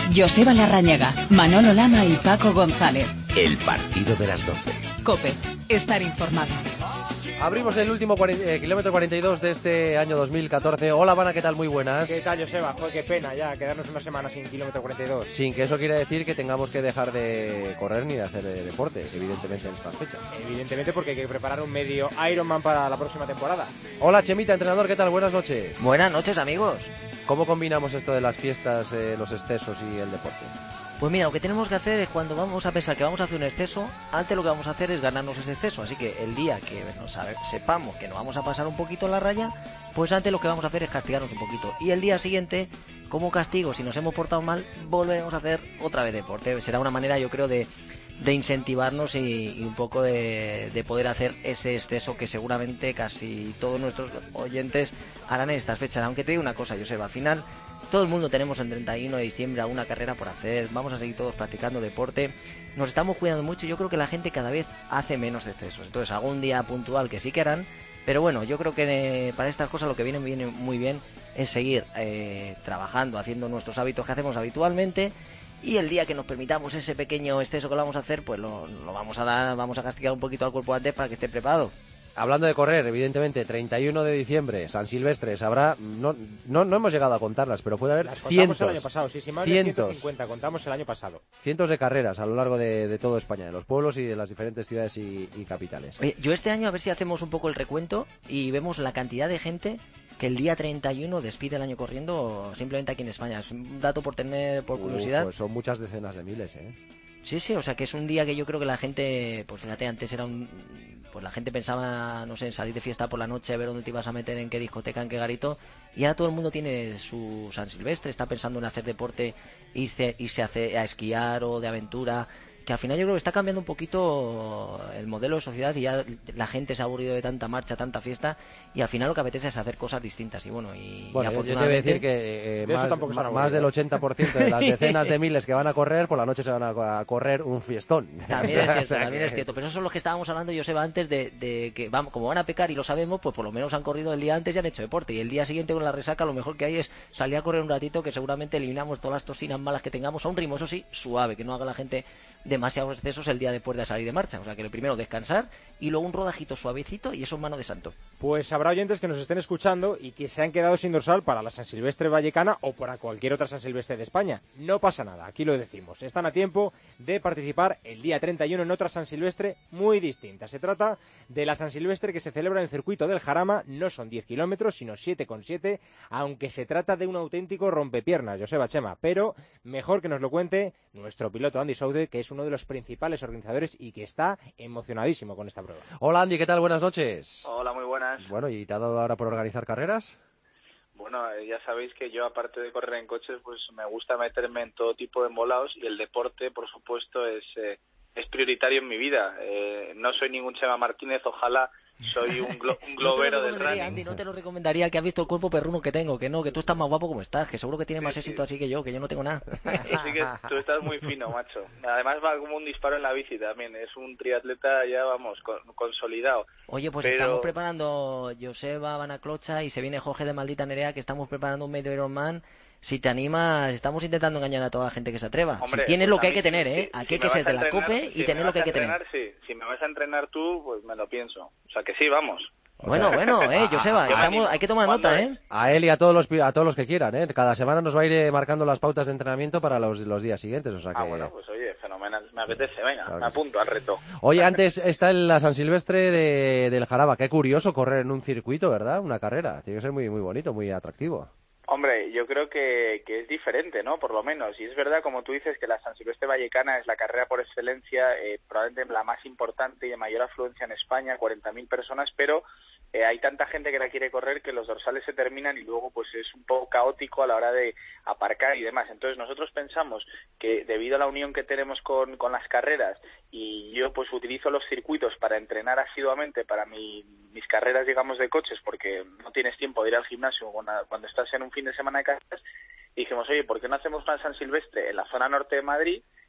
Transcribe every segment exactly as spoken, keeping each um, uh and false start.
Joseba Larrañaga, Manolo Lama y Paco González. El partido de las doce. COPE. Estar informado. Abrimos el último cuarenta, eh, kilómetro cuarenta y dos de este año dos mil catorce. Hola, Vana, ¿qué tal? Muy buenas. ¿Qué tal, Joseba? Joder, qué pena ya quedarnos una semana sin kilómetro cuarenta y dos. Sin que eso quiera decir que tengamos que dejar de correr ni de hacer deporte, evidentemente en estas fechas. Evidentemente, porque hay que preparar un medio Ironman para la próxima temporada. Hola, Chemita, entrenador, ¿qué tal? Buenas noches. Buenas noches, amigos. ¿Cómo combinamos esto de las fiestas, eh, los excesos y el deporte? Pues mira, lo que tenemos que hacer es cuando vamos a pensar que vamos a hacer un exceso, antes lo que vamos a hacer es ganarnos ese exceso. Así que el día que nos sabe, sepamos que nos vamos a pasar un poquito la raya, pues antes lo que vamos a hacer es castigarnos un poquito. Y el día siguiente, como castigo, si nos hemos portado mal, volveremos a hacer otra vez deporte. Será una manera, yo creo, de, de incentivarnos y, y un poco de, de poder hacer ese exceso que seguramente casi todos nuestros oyentes harán en estas fechas. Aunque te digo una cosa, Joseba, al final todo el mundo tenemos el treinta y uno de diciembre alguna carrera por hacer, vamos a seguir todos practicando deporte, nos estamos cuidando mucho. Yo creo que la gente cada vez hace menos excesos, entonces algún día puntual que sí que harán, pero bueno, yo creo que para estas cosas lo que viene, viene muy bien es seguir eh, trabajando, haciendo nuestros hábitos que hacemos habitualmente, y el día que nos permitamos ese pequeño exceso que lo vamos a hacer, pues lo, lo vamos a dar, vamos a castigar un poquito al cuerpo antes para que esté preparado. Hablando de correr, evidentemente, treinta y uno de diciembre, San Silvestre, habrá, no, no, no hemos llegado a contarlas, pero puede haber Las cientos, contamos el año pasado, sí, sí, más cientos, de ciento cincuenta, contamos el año pasado. Cientos de carreras a lo largo de, de toda España, de los pueblos y de las diferentes ciudades y, y capitales. Oye, yo este año a ver si hacemos un poco el recuento y vemos la cantidad de gente que el día treinta y uno despide el año corriendo simplemente aquí en España. Es un dato por tener, por curiosidad. Uh, pues son muchas decenas de miles, ¿eh? Sí, sí, o sea que es un día que yo creo que la gente, pues fíjate, antes era un... Pues la gente pensaba, no sé, en salir de fiesta por la noche, ver dónde te ibas a meter, en qué discoteca, en qué garito, y ahora todo el mundo tiene su San Silvestre, está pensando en hacer deporte, irse, irse a, hacer, a esquiar o de aventura, que al final yo creo que está cambiando un poquito el modelo de sociedad y ya la gente se ha aburrido de tanta marcha, tanta fiesta, y al final lo que apetece es hacer cosas distintas. Y bueno, y, bueno y yo, afortunadamente... yo te voy a decir que eh, más, más, más del ochenta por ciento de las decenas de miles que van a correr, por la noche se van a, a correr un fiestón. También es cierto, o sea también que... es cierto. Pero esos son los que estábamos hablando, Joseba, antes de, de que, vamos, como van a pecar y lo sabemos, pues por lo menos han corrido el día antes y han hecho deporte. Y el día siguiente con la resaca lo mejor que hay es salir a correr un ratito, que seguramente eliminamos todas las toxinas malas que tengamos a un ritmo, eso sí, suave, que no haga la gente demasiados excesos el día después de salir de marcha. O sea que lo primero descansar y luego un rodajito suavecito y eso es mano de santo. Pues habrá oyentes que nos estén escuchando y que se han quedado sin dorsal para la San Silvestre vallecana o para cualquier otra San Silvestre de España. No pasa nada, aquí lo decimos. Están a tiempo de participar el día treinta y uno en otra San Silvestre muy distinta. Se trata de la San Silvestre que se celebra en el circuito del Jarama. No son diez kilómetros, sino siete coma siete, aunque se trata de un auténtico rompepiernas, Joseba Chema. Pero mejor que nos lo cuente nuestro piloto Andy Soude, que es uno de los principales organizadores y que está emocionadísimo con esta prueba. Hola Andy, ¿qué tal? Buenas noches. Hola, muy buenas. Bueno, ¿y te ha dado ahora por organizar carreras? Bueno, eh, ya sabéis que yo, aparte de correr en coches, pues me gusta meterme en todo tipo de embolados y el deporte, por supuesto, es eh, es prioritario en mi vida. Eh, no soy ningún Chema Martínez, ojalá. Soy un, glo un globero no del running. Andy, no te lo recomendaría, que has visto el cuerpo perruno que tengo, que no, que tú estás más guapo como estás, que seguro que tienes sí, más sí. éxito así que yo, que yo no tengo nada. Sí que tú estás muy fino, macho. Además va como un disparo en la bici también. Es un triatleta ya, vamos, con, consolidado. Oye, pues Pero... estamos preparando Joseba, Vana Clocha y se viene Jorge de Maldita Nerea, que estamos preparando un medio Ironman. Si te animas, estamos intentando engañar a toda la gente que se atreva. Hombre, si tienes pues lo que hay que si, tener, si, ¿eh? Si, Aquí hay si que ser de la entrenar, COPE y si tener lo que hay que entrenar, tener. Sí. Si me vas a entrenar tú, pues me lo pienso. O sea que sí, vamos. Bueno, bueno, eh, Joseba, estamos, hay que tomar nota, ¿eh? A él y a todos los a todos los que quieran, ¿eh? Cada semana nos va a ir marcando las pautas de entrenamiento para los, los días siguientes, o sea que... Ah, bueno, pues oye, fenomenal, me apetece, venga, claro me apunto sí. al reto. Oye, antes está en la San Silvestre de, del Jarama, qué curioso correr en un circuito, ¿verdad? Una carrera, tiene que ser muy muy bonito, muy atractivo. Hombre, yo creo que, que es diferente, ¿no? Por lo menos. Y es verdad, como tú dices, que la San Silvestre vallecana es la carrera por excelencia, eh, probablemente la más importante y de mayor afluencia en España, cuarenta mil personas, pero eh, hay tanta gente que la quiere correr que los dorsales se terminan y luego pues es un poco caótico a la hora de aparcar y demás. Entonces nosotros pensamos que debido a la unión que tenemos con, con las carreras y yo pues utilizo los circuitos para entrenar asiduamente para mi, mis carreras, digamos, de coches, porque no tienes tiempo de ir al gimnasio cuando, cuando estás en un fin de semana de carreras, y dijimos, oye, ¿por qué no hacemos una San Silvestre en la zona norte de Madrid?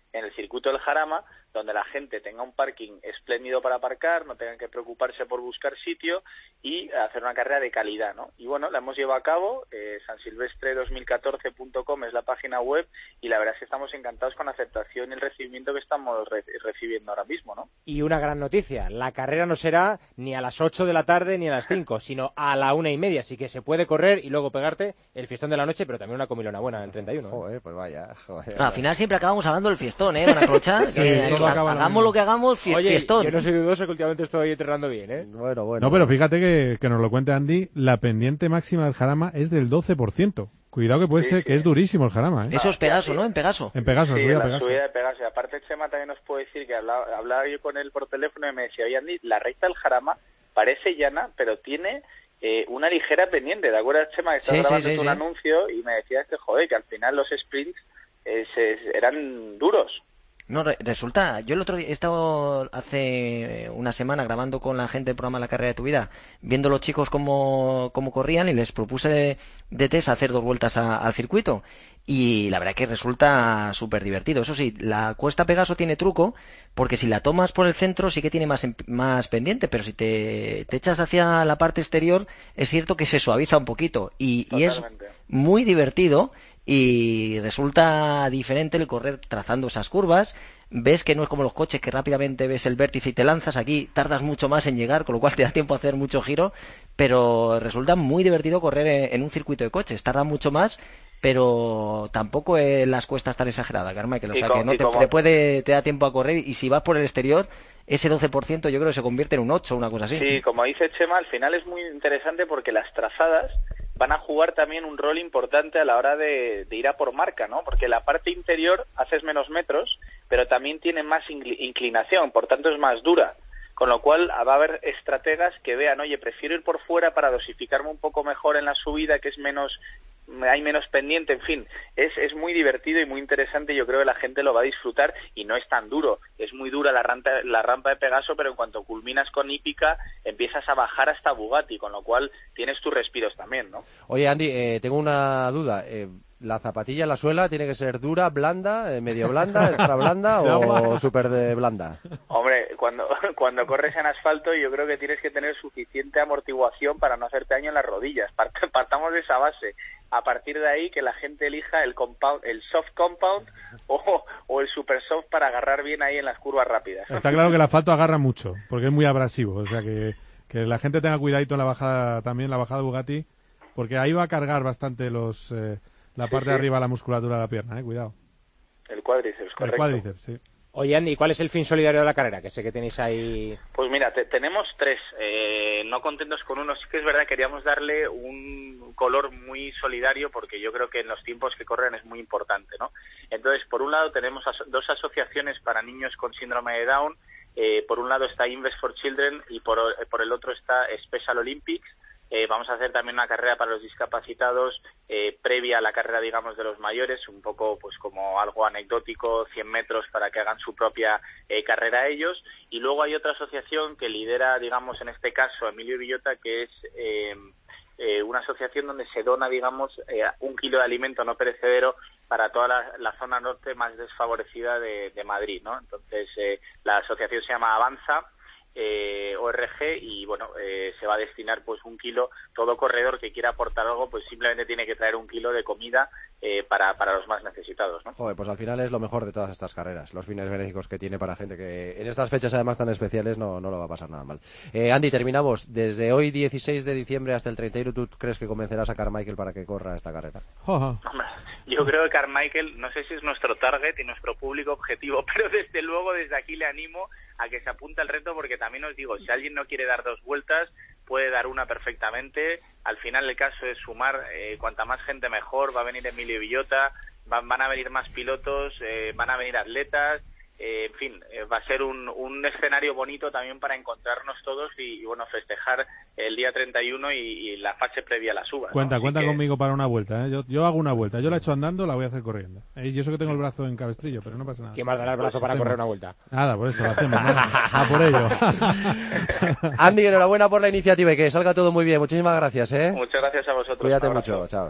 en el circuito del Jarama, donde la gente tenga un parking espléndido para aparcar, no tengan que preocuparse por buscar sitio y hacer una carrera de calidad, ¿no? Y bueno, la hemos llevado a cabo, eh, san silvestre dos mil catorce punto com es la página web, y la verdad es que estamos encantados con la aceptación y el recibimiento que estamos re- recibiendo ahora mismo, ¿no? Y una gran noticia, la carrera no será ni a las ocho de la tarde ni a las cinco, sino a la una y media, así que se puede correr y luego pegarte el fiestón de la noche, pero también una comilona buena en el treinta y uno. ¿eh? Joder, pues vaya. Joder, No, al final siempre acabamos hablando del fiestón, ¿eh? Una clocha. Sí, que todo ha- acaba lo hagamos mismo. lo que hagamos, fie- Oye, fiestón. yo no soy dudoso que últimamente estoy entrenando bien, ¿eh? Bueno, bueno. No, pero fíjate que, que nos lo cuente Andy, la pendiente máxima del Jarama es del doce por ciento. Cuidado que puede Sí, ser sí. que es durísimo el Jarama, ¿eh? Eso es Pegaso, ¿no? En Pegaso. En Pegaso, Sí, subida la Pegaso. subida de Pegaso. Y aparte, Chema también nos puede decir que hablaba, hablaba yo con él por teléfono y me decía, oye, Andy, la recta del Jarama parece llana, pero tiene eh, una ligera pendiente. ¿De acuerdo, Chema? Que estás Sí, sí, grabando sí, un sí. anuncio y me decías que, joder, que al final los sprints eh, se- eran duros. No, re- resulta, yo el otro día he estado hace una semana grabando con la gente del programa La Carrera de tu Vida, viendo los chicos cómo, cómo corrían, y les propuse de test hacer dos vueltas a- al circuito. Y la verdad que resulta súper divertido. Eso sí, la cuesta Pegaso tiene truco, porque si la tomas por el centro sí que tiene más, em- más pendiente, pero si te, te echas hacia la parte exterior, es cierto que se suaviza un poquito. Y, y es Totalmente. muy divertido, y resulta diferente el correr trazando esas curvas. Ves que no es como los coches, que rápidamente ves el vértice y te lanzas. Aquí tardas mucho más en llegar, con lo cual te da tiempo a hacer mucho giro, pero resulta muy divertido correr en, en un circuito de coches. Tarda mucho más, pero tampoco eh, las cuestas tan exageradas, Carmichael. O Y sea co- que no y te, como- te puede, te da tiempo a correr, y si vas por el exterior, ese doce por ciento yo creo que se convierte en un ocho, una cosa así. Sí, como dice Chema, al final es muy interesante porque las trazadas van a jugar también un rol importante a la hora de, de ir a por marca, ¿no? Porque la parte interior haces menos metros, pero también tiene más incli- inclinación, por tanto es más dura. Con lo cual va a haber estrategas que vean, oye, prefiero ir por fuera para dosificarme un poco mejor en la subida, que es menos, hay menos pendiente, en fin, es, es muy divertido y muy interesante. Yo creo que la gente lo va a disfrutar y no es tan duro. Es muy dura la rampa, la rampa de Pegaso, pero en cuanto culminas con Hípica empiezas a bajar hasta Bugatti, con lo cual tienes tus respiros también, ¿no? Oye, Andy, eh, tengo una duda. Eh, ¿La zapatilla, la suela, tiene que ser dura, blanda, eh, medio blanda, extra blanda o súper de blanda? Hombre, cuando, cuando corres en asfalto yo creo que tienes que tener suficiente amortiguación para no hacerte daño en las rodillas. Part- Partamos de esa base. A partir de ahí que la gente elija el compound, el soft compound o, o el super soft para agarrar bien ahí en las curvas rápidas. Está claro que el asfalto agarra mucho, porque es muy abrasivo. O sea que, que la gente tenga cuidadito en la bajada, también la bajada de Bugatti, porque ahí va a cargar bastante los eh, la Sí, parte sí. de arriba de la musculatura de la pierna, eh, cuidado. El cuádriceps, correcto. El cuádriceps, sí. Oye, Andy, ¿cuál es el fin solidario de la carrera? Que sé que tenéis ahí... Pues mira, te- tenemos tres, eh, no contentos con uno. Sí que es verdad, queríamos darle un color muy solidario porque yo creo que en los tiempos que corren es muy importante, ¿no? Entonces, por un lado tenemos aso- dos asociaciones para niños con síndrome de Down. Eh, por un lado está Invest for Children y por, o- por el otro está Special Olympics. Eh, vamos a hacer también una carrera para los discapacitados eh, previa a la carrera, digamos, de los mayores, un poco pues como algo anecdótico, cien metros para que hagan su propia eh, carrera ellos. Y luego hay otra asociación que lidera, digamos, en este caso, Emilio Villota, que es eh, eh, una asociación donde se dona, digamos, eh, un kilo de alimento no perecedero para toda la, la zona norte más desfavorecida de, de Madrid, ¿no? Entonces, eh, la asociación se llama Avanza, Eh, O R G, y bueno, eh, se va a destinar pues un kilo. Todo corredor que quiera aportar algo pues simplemente tiene que traer un kilo de comida eh, para, para los más necesitados, ¿no? Joder, pues al final es lo mejor de todas estas carreras, los fines benéficos que tiene para gente que en estas fechas además tan especiales no, no lo va a pasar nada mal. Eh, Andy, terminamos. Desde hoy dieciséis de diciembre hasta el treinta y uno, ¿tú crees que convencerás a Carmichael para que corra esta carrera? Ojo. Hombre, yo creo que Carmichael, no sé si es nuestro target y nuestro público objetivo, pero desde luego desde aquí le animo a que se apunte al reto, porque también os digo, si alguien no quiere dar dos vueltas, puede dar una perfectamente. Al final el caso es sumar, eh, cuanta más gente mejor. Va a venir Emilio Villota, van, van a venir más pilotos, eh, van a venir atletas, eh, en fin, eh, va a ser un, un escenario bonito también para encontrarnos todos y, y bueno, festejar el día treinta y uno y, y la fase previa a la suba, ¿no? Cuenta, Así cuenta que- conmigo para una vuelta, ¿eh? Yo, yo hago una vuelta. Yo la he hecho andando, la voy a hacer corriendo. Eh, yo sé que tengo el brazo en cabestrillo, pero no pasa nada. ¿Quién más dará el brazo para Hacemos. correr una vuelta? Nada, por eso lo hacemos, ¿no? A por ello. Andy, enhorabuena por la iniciativa y que salga todo muy bien. Muchísimas gracias, ¿eh? Muchas gracias a vosotros. Cuídate Un abrazo. mucho, chao.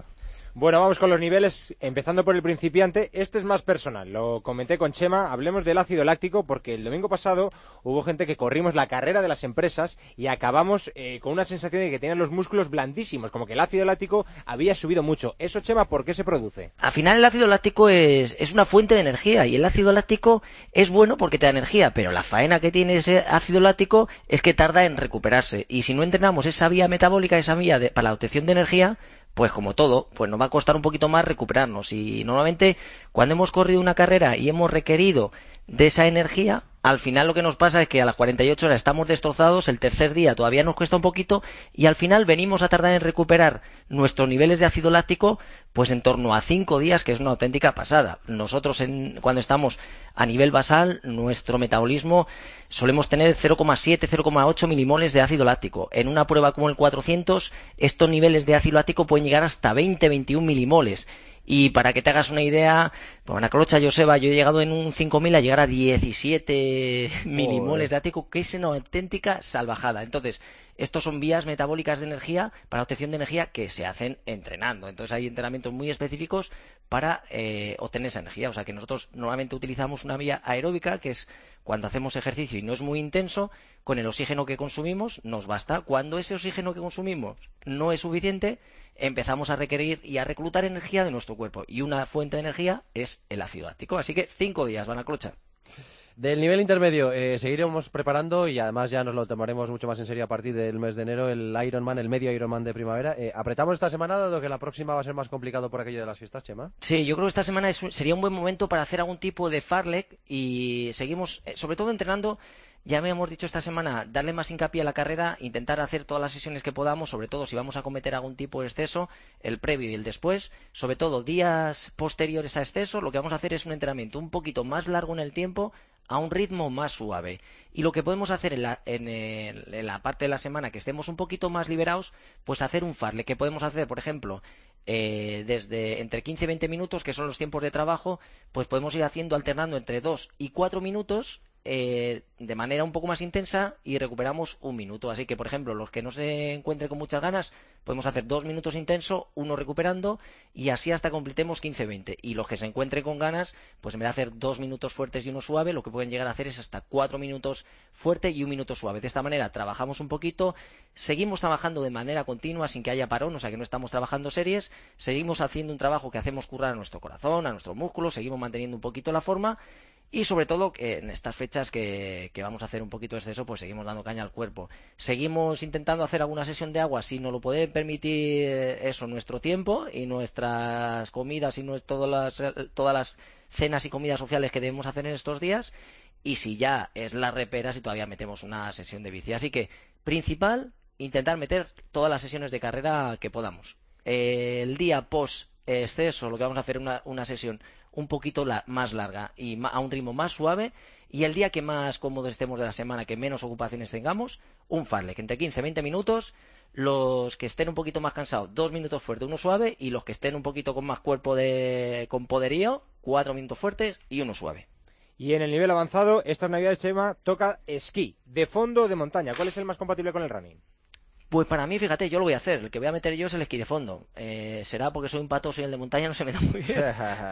Bueno, vamos con los niveles, empezando por el principiante. Este es más personal, lo comenté con Chema. Hablemos del ácido láctico, porque el domingo pasado hubo gente que corrimos la carrera de las empresas y acabamos eh, con una sensación de que tenían los músculos blandísimos, como que el ácido láctico había subido mucho. Eso, Chema, ¿por qué se produce? Al final el ácido láctico es, es una fuente de energía, y el ácido láctico es bueno porque te da energía, pero la faena que tiene ese ácido láctico es que tarda en recuperarse, y si no entrenamos esa vía metabólica, esa vía de, para la obtención de energía, pues como todo, pues nos va a costar un poquito más recuperarnos. Y normalmente cuando hemos corrido una carrera y hemos requerido de esa energía, al final lo que nos pasa es que a las cuarenta y ocho horas estamos destrozados, el tercer día todavía nos cuesta un poquito, y al final venimos a tardar en recuperar nuestros niveles de ácido láctico pues en torno a cinco días, que es una auténtica pasada. Nosotros en, cuando estamos a nivel basal, nuestro metabolismo solemos tener cero coma siete, cero coma ocho milimoles de ácido láctico. En una prueba como el cuatrocientos, estos niveles de ácido láctico pueden llegar hasta veinte, veintiún milimoles. Y para que te hagas una idea, pues en la clocha Joseba, yo he llegado en un cinco mil a llegar a diecisiete milimoles de ácido, que es una auténtica salvajada. Entonces, estos son vías metabólicas de energía para obtención de energía que se hacen entrenando. Entonces hay entrenamientos muy específicos para eh, obtener esa energía. O sea que nosotros normalmente utilizamos una vía aeróbica, que es cuando hacemos ejercicio y no es muy intenso, con el oxígeno que consumimos nos basta. Cuando ese oxígeno que consumimos no es suficiente, empezamos a requerir y a reclutar energía de nuestro cuerpo. Y una fuente de energía es el ácido láctico. Así que cinco días van a clocha. Del nivel intermedio eh, seguiremos preparando, y además ya nos lo tomaremos mucho más en serio a partir del mes de enero, el Ironman, el medio Ironman de primavera. Eh, ¿Apretamos esta semana, dado que la próxima va a ser más complicado por aquello de las fiestas, Chema? Sí, yo creo que esta semana es, sería un buen momento para hacer algún tipo de fartlek, y seguimos, eh, sobre todo entrenando. Ya me hemos dicho esta semana, darle más hincapié a la carrera, intentar hacer todas las sesiones que podamos, sobre todo si vamos a cometer algún tipo de exceso, el previo y el después, sobre todo días posteriores a exceso. Lo que vamos a hacer es un entrenamiento un poquito más largo en el tiempo, a un ritmo más suave. Y lo que podemos hacer en la, en, el, en la parte de la semana que estemos un poquito más liberados, pues hacer un fartlek, que podemos hacer, por ejemplo, eh, desde entre quince y veinte minutos, que son los tiempos de trabajo, pues podemos ir haciendo, alternando entre dos y cuatro minutos, Eh, de manera un poco más intensa, y recuperamos un minuto. Así que, por ejemplo, los que no se encuentren con muchas ganas, podemos hacer dos minutos intenso, uno recuperando, y así hasta completemos quince veinte. Y los que se encuentren con ganas, pues en vez de hacer dos minutos fuertes y uno suave, lo que pueden llegar a hacer es hasta cuatro minutos fuerte y un minuto suave. De esta manera trabajamos un poquito, seguimos trabajando de manera continua sin que haya parón, o sea que no estamos trabajando series, seguimos haciendo un trabajo que hacemos currar a nuestro corazón, a nuestros músculos, seguimos manteniendo un poquito la forma. Y sobre todo, que en estas fechas que, que vamos a hacer un poquito de exceso, pues seguimos dando caña al cuerpo. Seguimos intentando hacer alguna sesión de agua si nos lo puede permitir eso, nuestro tiempo y nuestras comidas y no, todas, las, todas las cenas y comidas sociales que debemos hacer en estos días. Y si ya es la repera, si todavía metemos una sesión de bici. Así que, principal, intentar meter todas las sesiones de carrera que podamos. Eh, el día post exceso, lo que vamos a hacer es una, una sesión un poquito la, más larga y ma, a un ritmo más suave, y el día que más cómodos estemos de la semana, que menos ocupaciones tengamos, un fartlek entre quince y veinte minutos. Los que estén un poquito más cansados, dos minutos fuerte, uno suave, y los que estén un poquito con más cuerpo de con poderío, cuatro minutos fuertes y uno suave. Y en el nivel avanzado, estas navidades, Chema, toca esquí, de fondo o de montaña. ¿Cuál es el más compatible con el running? Pues para mí, fíjate, yo lo voy a hacer. El que voy a meter yo es el esquí de fondo. Eh, será porque soy un pato, soy el de montaña, no se me da muy bien.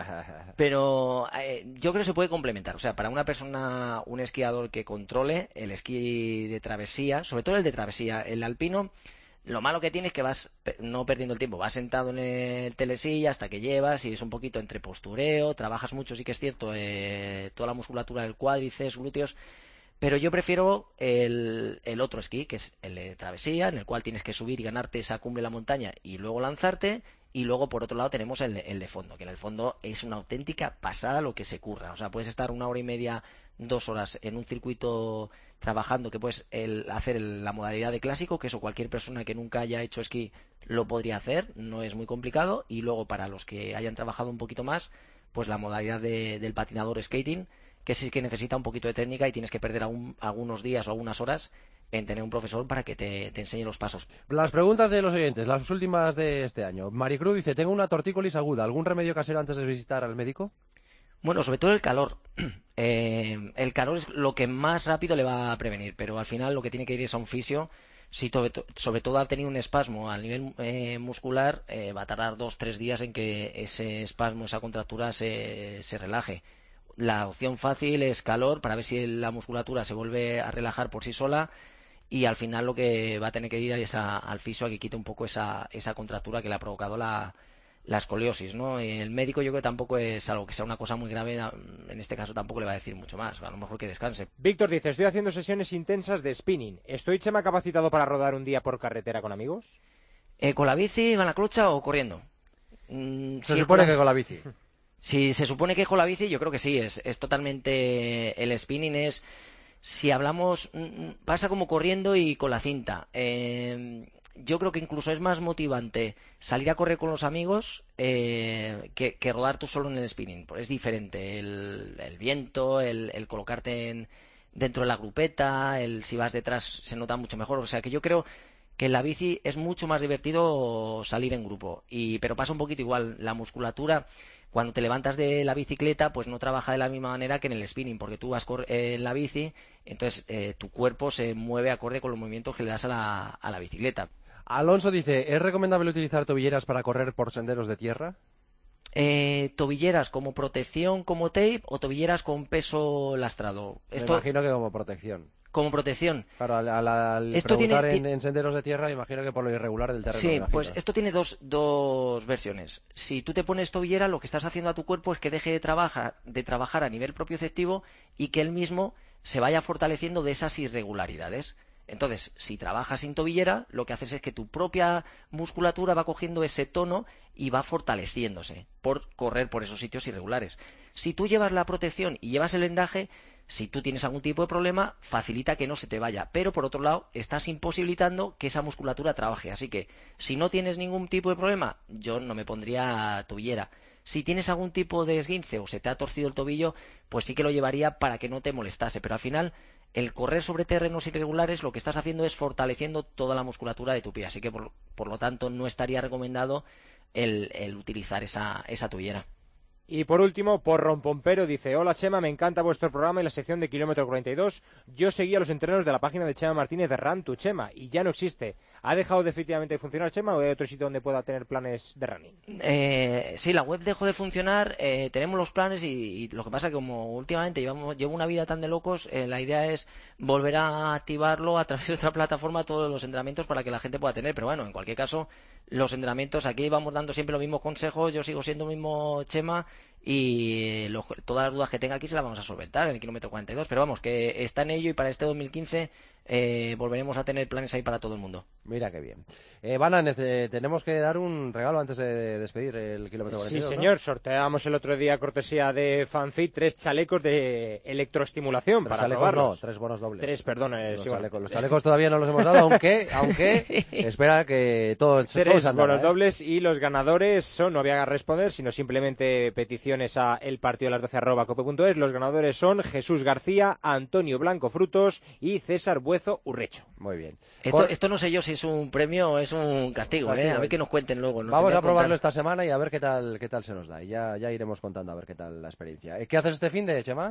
Pero eh, yo creo que se puede complementar. O sea, para una persona, un esquiador que controle el esquí de travesía, sobre todo el de travesía, el alpino, lo malo que tiene es que vas no perdiendo el tiempo. Vas sentado en el telesilla hasta que llevas, y es un poquito entre postureo, trabajas mucho, sí que es cierto, eh, toda la musculatura del cuádriceps, glúteos. Pero yo prefiero el, el otro esquí, que es el de travesía, en el cual tienes que subir y ganarte esa cumbre de la montaña y luego lanzarte. Y luego, por otro lado, tenemos el de, el de fondo, que en el fondo es una auténtica pasada lo que se curra. O sea, puedes estar una hora y media, dos horas en un circuito trabajando, que puedes el, hacer el, la modalidad de clásico, que eso cualquier persona que nunca haya hecho esquí lo podría hacer, no es muy complicado. Y luego, para los que hayan trabajado un poquito más, pues la modalidad de, del patinador skating, que sí que necesita un poquito de técnica y tienes que perder algún, algunos días o algunas horas en tener un profesor para que te, te enseñe los pasos. Las preguntas de los oyentes, las últimas de este año. Maricruz dice, tengo una tortícolis aguda, ¿algún remedio casero antes de visitar al médico? Bueno, sobre todo el calor. Eh, el calor es lo que más rápido le va a prevenir, pero al final lo que tiene que ir es a un fisio. si to sobre todo ha tenido un espasmo al nivel eh, muscular, eh, va a tardar dos tres días en que ese espasmo, esa contractura se, se relaje. La opción fácil es calor para ver si la musculatura se vuelve a relajar por sí sola, y al final lo que va a tener que ir es a, al fisio a que quite un poco esa, esa contractura que le ha provocado la, la escoliosis, ¿no? El médico yo creo que tampoco es algo que sea una cosa muy grave, en este caso tampoco le va a decir mucho más, a lo mejor que descanse. Víctor dice, estoy haciendo sesiones intensas de spinning. ¿Estoy, Chema, capacitado para rodar un día por carretera con amigos? Eh, ¿Con la bici, con la clocha o corriendo? Mm, se si supone con la... que con la bici. Si se supone que con la bici, yo creo que sí, es, es totalmente... El spinning es... Si hablamos... Pasa como corriendo y con la cinta. Eh, yo creo que incluso es más motivante salir a correr con los amigos eh, que, que rodar tú solo en el spinning. Es diferente el, el viento, el, el colocarte en, dentro de la grupeta, el si vas detrás se nota mucho mejor. O sea que yo creo... que en la bici es mucho más divertido salir en grupo, y pero pasa un poquito igual, la musculatura cuando te levantas de la bicicleta pues no trabaja de la misma manera que en el spinning, porque tú vas eh, en la bici, entonces eh, tu cuerpo se mueve acorde con los movimientos que le das a la, a la bicicleta. Alonso dice, ¿es recomendable utilizar tobilleras para correr por senderos de tierra? Eh, tobilleras como protección, como tape, o tobilleras con peso lastrado. Esto... Me imagino que como protección. Como protección. Claro, al, al, al esto preguntar tiene, en, en senderos de tierra, imagino que por lo irregular del terreno. Sí, pues esto tiene dos, dos versiones. Si tú te pones tobillera, lo que estás haciendo a tu cuerpo es que deje de trabajar, de trabajar a nivel propioceptivo y que él mismo se vaya fortaleciendo de esas irregularidades. Entonces, si trabajas sin tobillera, lo que haces es que tu propia musculatura va cogiendo ese tono y va fortaleciéndose por correr por esos sitios irregulares. Si tú llevas la protección y llevas el vendaje, si tú tienes algún tipo de problema, facilita que no se te vaya. Pero, por otro lado, estás imposibilitando que esa musculatura trabaje. Así que, si no tienes ningún tipo de problema, yo no me pondría tobillera. Si tienes algún tipo de esguince o se te ha torcido el tobillo, pues sí que lo llevaría para que no te molestase. Pero al final, el correr sobre terrenos irregulares, lo que estás haciendo es fortaleciendo toda la musculatura de tu pie. Así que, por, por lo tanto, no estaría recomendado el, el utilizar esa, esa tobillera. Y por último, por Rompompero dice, hola Chema, me encanta vuestro programa y la sección de Kilómetro cuarenta y dos. Yo seguía los entrenos de la página de Chema Martínez de Run to Chema y ya no existe. ¿Ha dejado definitivamente de funcionar, Chema, o hay otro sitio donde pueda tener planes de running? Eh, sí, la web dejó de funcionar, eh, tenemos los planes y, y lo que pasa es que como últimamente llevamos, llevo una vida tan de locos, eh, la idea es volver a activarlo a través de otra plataforma, todos los entrenamientos para que la gente pueda tener. Pero bueno, en cualquier caso, los entrenamientos, aquí vamos dando siempre los mismos consejos, yo sigo siendo el mismo Chema, y lo, todas las dudas que tenga aquí se las vamos a solventar en el kilómetro cuarenta y dos, pero vamos, que está en ello y para este dos mil quince eh, volveremos a tener planes ahí para todo el mundo. Mira qué bien. Eh, Vana, tenemos que dar un regalo antes de despedir el kilómetro cuarenta y dos. Sí, señor, ¿no? Sorteamos el otro día, cortesía de Fanfit, tres chalecos de electroestimulación tres para chalecos, probarlos. No, tres bonos dobles. Tres, perdón. Eh, los, sí, chalecos, bueno. los chalecos todavía no los hemos dado, aunque, aunque espera que todo, tres todo se andara, bonos ¿eh? dobles, y los ganadores son, no voy a responder, sino simplemente peticiones a el partido de las doce arroba cope punto es. Los ganadores son Jesús García, Antonio Blanco Frutos y César Buezo Urrecho. Muy bien. Esto, Por... esto no sé yo si es un premio o es un castigo, ¿eh? A ver que nos cuenten luego. Nos Vamos a probarlo esta semana y a ver qué tal qué tal se nos da. Y ya, ya iremos contando a ver qué tal la experiencia. ¿Qué haces este fin de, Chema?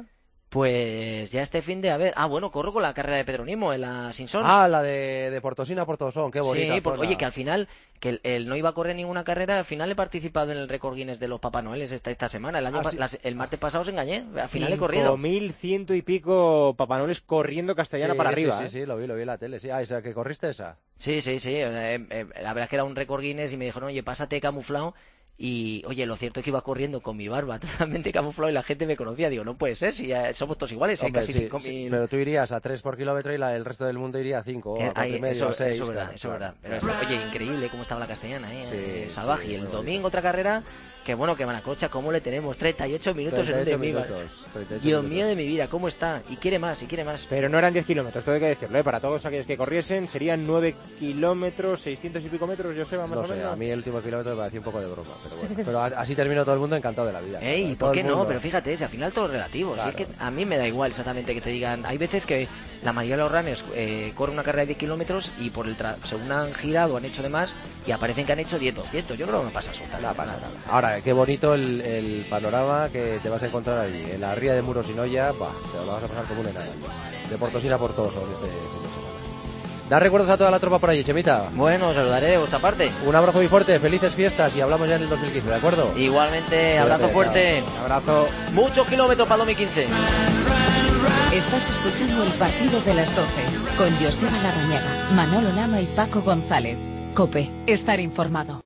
Pues ya este fin de, a ver, ah bueno, corro con la carrera de Pedronismo en la Sinson. Ah, la de, de Portosina a Portosón, qué bonita. Sí, por, zona. Oye, que al final, que él, él no iba a correr ninguna carrera, al final he participado en el récord Guinness de los Papá Noeles esta, esta semana. El año ah, sí. la, el martes pasado os engañé, al final he corrido. cinco mil ciento y pico Papá Noeles corriendo Castellana sí, para arriba. Sí, ¿eh? sí, sí, lo vi, lo vi en la tele. Sí, ah, ¿esa que corriste esa? Sí, sí, sí, eh, eh, la verdad es que era un récord Guinness y me dijeron, oye, pásate camuflado. Y, oye, lo cierto es que iba corriendo con mi barba totalmente camuflado y la gente me conocía. Digo, no puede ser, si ya somos todos iguales, Hombre, hay casi sí, cinco mil... sí, pero tú irías a tres por kilómetro y la, el resto del mundo iría a cinco, eh, a cuatro y medio, eso, a seis. Eso es verdad, claro, eso es verdad. claro. Pero, oye, increíble cómo estaba la Castellana, ¿eh? Sí, eh salvaje. sí, y el muy domingo bonito. otra carrera, que bueno, que Manacocha, ¿cómo le tenemos? treinta y ocho minutos treinta y ocho en un de minutos, treinta y ocho Dios minutos. mío de mi vida, ¿cómo está? Y quiere más, y quiere más. Pero no eran diez kilómetros, todo hay que decirlo, ¿eh? Para todos aquellos que corriesen serían nueve kilómetros, seiscientos y pico metros, Joseba, más No o sé, menos. a mí el último kilómetro me pareció un poco de broma, pero bueno. Pero así terminó todo el mundo encantado de la vida. Ey, Todo ¿por qué el no? mundo. Pero fíjate, si al final todo es relativo. Claro. Si es que a mí me da igual exactamente que te digan. Hay veces que la mayoría de los runners eh, corren una carrera de diez kilómetros y por el tra según han girado han hecho de más y aparecen que han hecho diez, doscientos. Yo creo que no pasa absolutamente No pasa nada. Ahora, qué bonito el, el panorama que te vas a encontrar allí. En la ría de Muros y Noya, bah, te lo vas a pasar como un enano. De Portosina por todos este fin de semana. Da recuerdos a toda la tropa por allí, Chemita. Bueno, saludaré de vuestra parte. Un abrazo muy fuerte, felices fiestas y hablamos ya en el dos mil quince, ¿de acuerdo? Igualmente, abrazo fuerte. Un abrazo. Muchos kilómetros para dos mil quince. Estás escuchando el partido de las doce con Joseba Larrañaga, Manolo Lama y Paco González. COPE, estar informado.